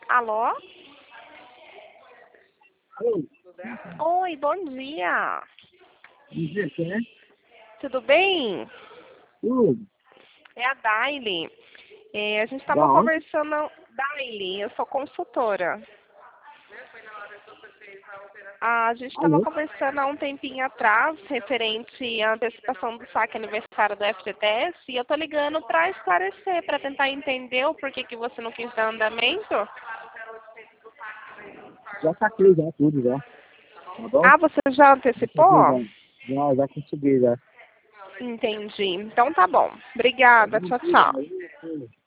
Alô? Alô, Oi, bom dia. dizer quem é? Tudo bem? Tudo. É a Daily. A gente Da estava onde? conversando. Daily, eu sou consultora. A gente estava Alô? conversando há um tempinho atrás, referente à antecipação do saque aniversário do FGTS, e eu tô ligando para esclarecer, para tentar entender o porquê que você não quis dar andamento. Já saquei já tudo já. Tá bom? Ah, você já Já saquei antecipou? já. Já consegui já. Entendi. Então tá bom. Obrigada. Tchau, tchau. Aí,